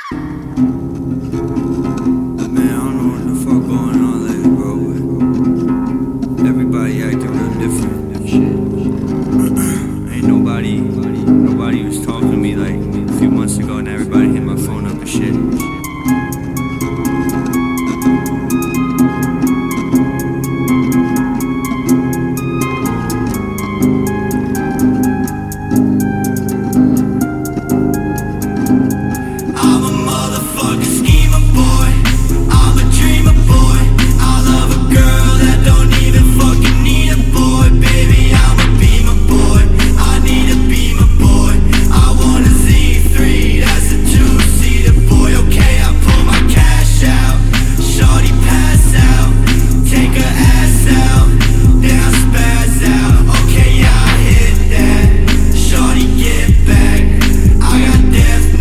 Man, I don't know what the fuck going on lately, bro, but everybody acting real different and shit. Ain't nobody was talking to me like a few months ago, and everybody hit my phone up and shit.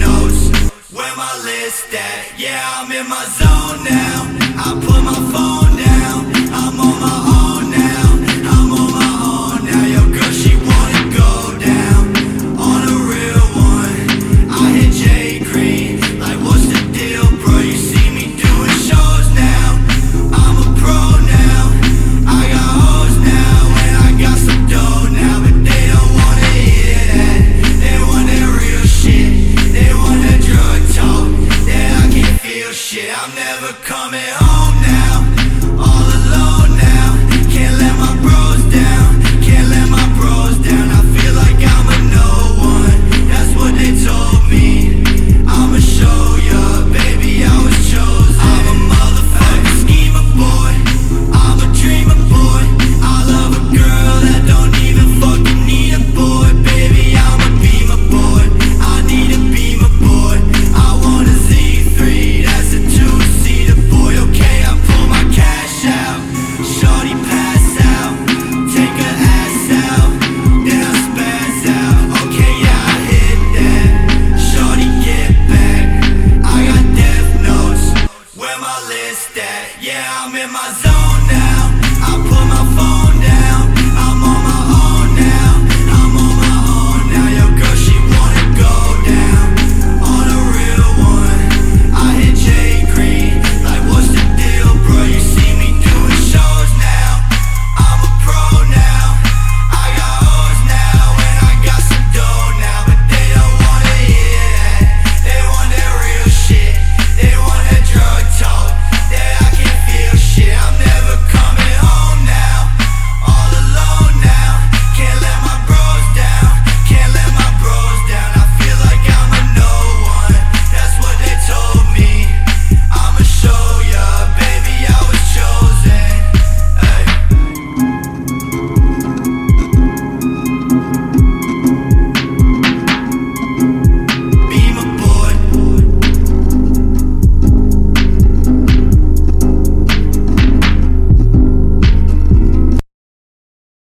Yeah, I'm in my zone now. I put my phone